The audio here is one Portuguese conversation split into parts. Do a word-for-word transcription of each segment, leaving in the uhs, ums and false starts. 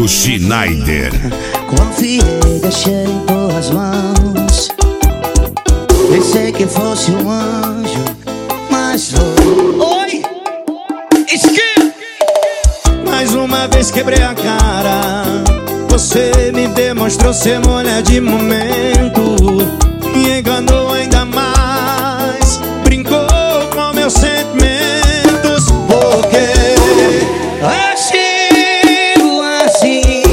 Fábio Schneider. Confiei, deixei em tuas mãos. Pensei que fosse um anjo, mas foi. Oi! Esquerda! Mais uma vez quebrei a cara. Você me demonstrou ser mulher de momento. Me enganou ainda mais. Brincou com meus sentimentos. Porque agiu assim,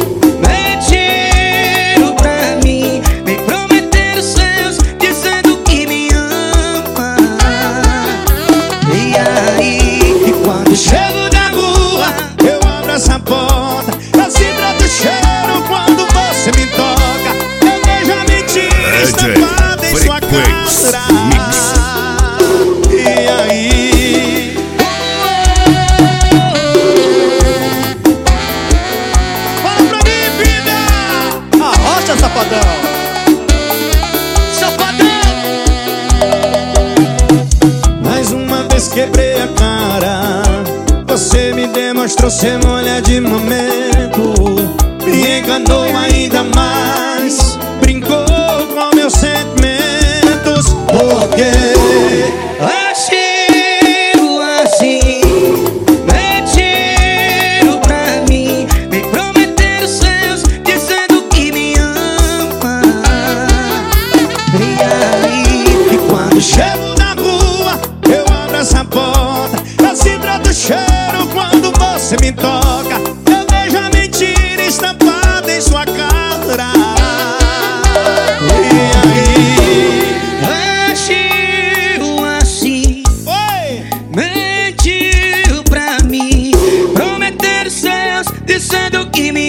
mentiram pra mim, me prometeram seus, dizendo que me ama. E aí, e quando chego na rua, eu abro essa porta, eu sinto o cheiro quando você me toca. Eu vejo a mentira estampada em sua cara. E aí, fala pra mim, vida! Arrocha, safadão! Safadão! Mais uma vez quebrei a cara. Você me demonstrou ser mulher de momento. Me enganou ainda mais. Brincou com meus sentimentos. Porque agiu assim, mentiram pra mim, me prometeram seus, dizendo que me ama. E aí, e quando chego na rua, eu abro essa porta, eu sinto o cheiro quando você me toca. Eu vejo a mentira estampada em sua cara. E aí, agiu assim, oi, mentiu pra mim, prometeram seus, dizendo que me